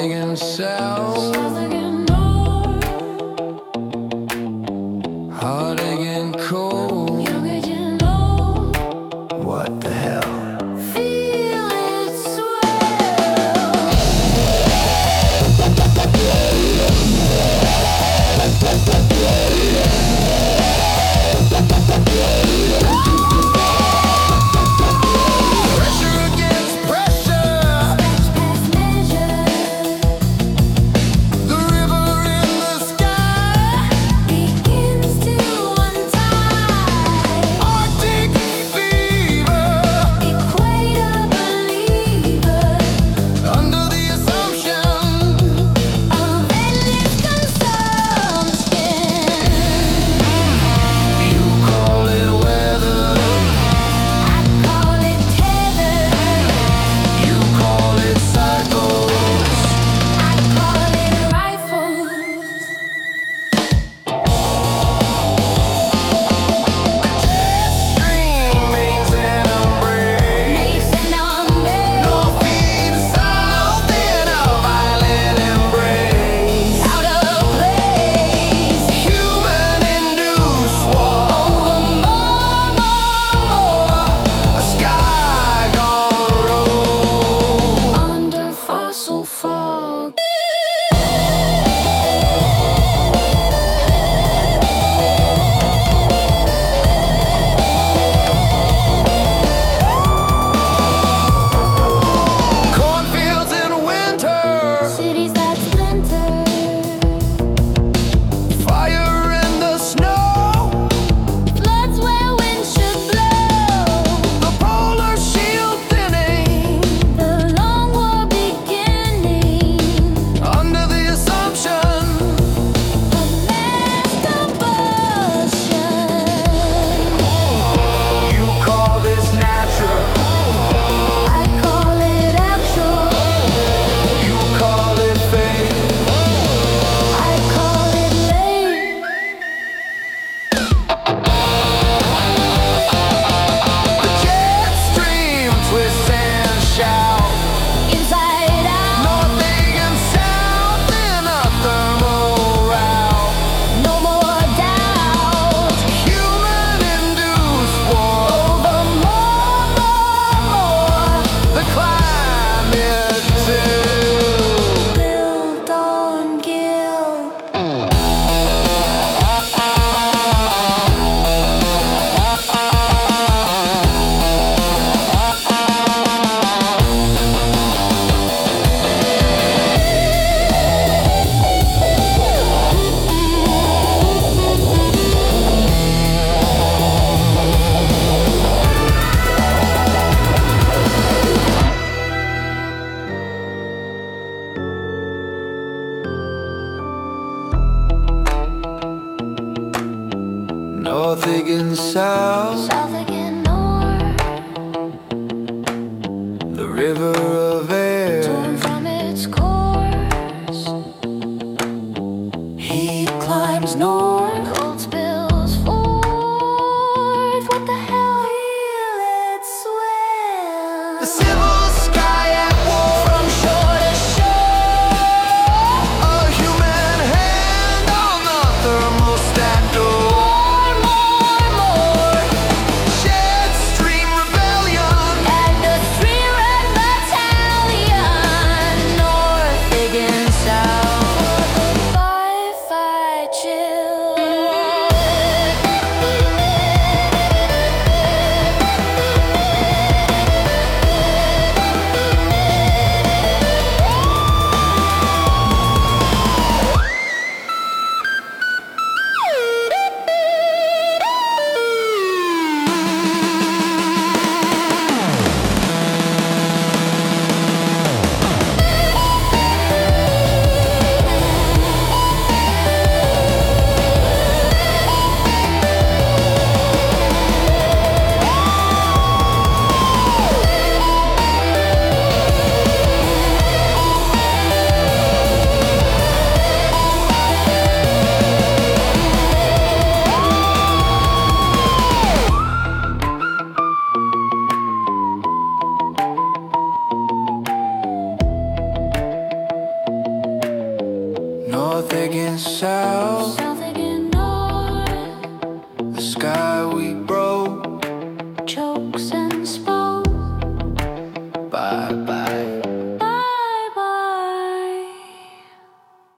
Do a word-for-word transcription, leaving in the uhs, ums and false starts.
again south, hot again cold. What the hell? North again south, south again north. The river of air, Torn from its course. Heat climbs north, Cold spills forth. What the hell? Feel it swell. the civil sky at war, From shore to shore. a human hand on the thermostat door. More, more, more. Jet stream rebellion, And the three red battalion. north against south.